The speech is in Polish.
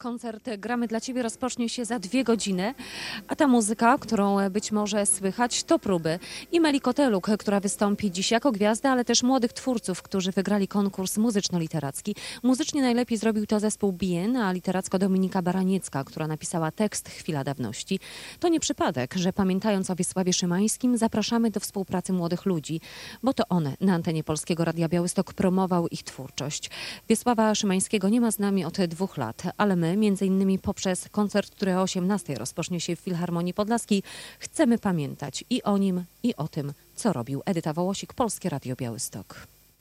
Koncert Gramy dla Ciebie rozpocznie się za 2 godziny, a ta muzyka, którą być może słychać, to próby. I Meli Koteluk, która wystąpi dziś jako gwiazda, ale też młodych twórców, którzy wygrali konkurs muzyczno-literacki. Muzycznie najlepiej zrobił to zespół Bien, a literacko Dominika Baraniecka, która napisała tekst Chwila dawności. To nie przypadek, że pamiętając o Wiesławie Szymańskim zapraszamy do współpracy młodych ludzi, bo to one na antenie Polskiego Radia Białystok promował ich twórczość. Wiesława Szymańskiego nie ma z nami od 2 lat, ale my, między innymi poprzez koncert, który o 18 rozpocznie się w Filharmonii Podlaskiej, chcemy pamiętać i o nim, i o tym, co robił. Edyta Wołosik, Polskie Radio Białystok.